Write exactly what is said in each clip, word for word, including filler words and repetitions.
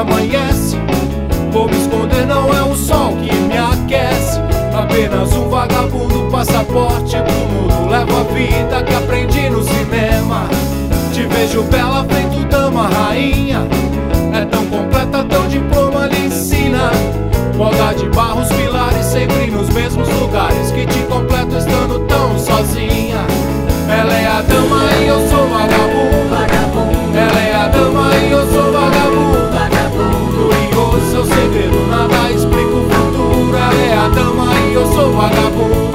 amanhece. Vou me esconder, não é o sol que me aquece. Apenas um vagabundo, passaporte pro mundo. Levo a vida que aprendi no cinema. Te vejo bela, feito dama, rainha. É tão completa, teu diploma lhe ensina. Moda de barros, pilares, sempre nos mesmos lugares. Que te completo estando tão sozinha. Ela é a dama e eu sou vagabundo. Ela é a dama e eu sou vagabundo. Curioso, seu segredo, nada explica o futuro. Ela é a dama e eu sou vagabundo.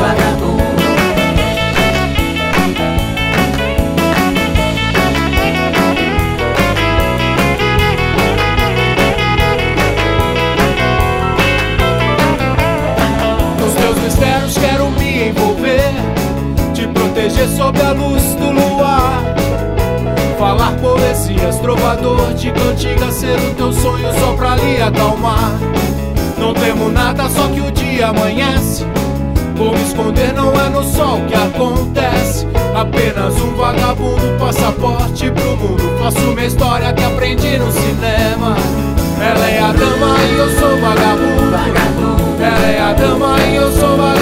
Nos teus mistérios quero me envolver, te proteger sob a luz do luar. Falar poesias, trovador de cantiga, ser o teu sonho só pra lhe acalmar. Não temo nada, só que o dia amanhece. Vou me esconder, não é no sol que acontece. Apenas um vagabundo, passaporte pro mundo. Faço minha história que aprendi no cinema. Ela é a dama e eu sou vagabundo. Ela é a dama e eu sou vagabundo.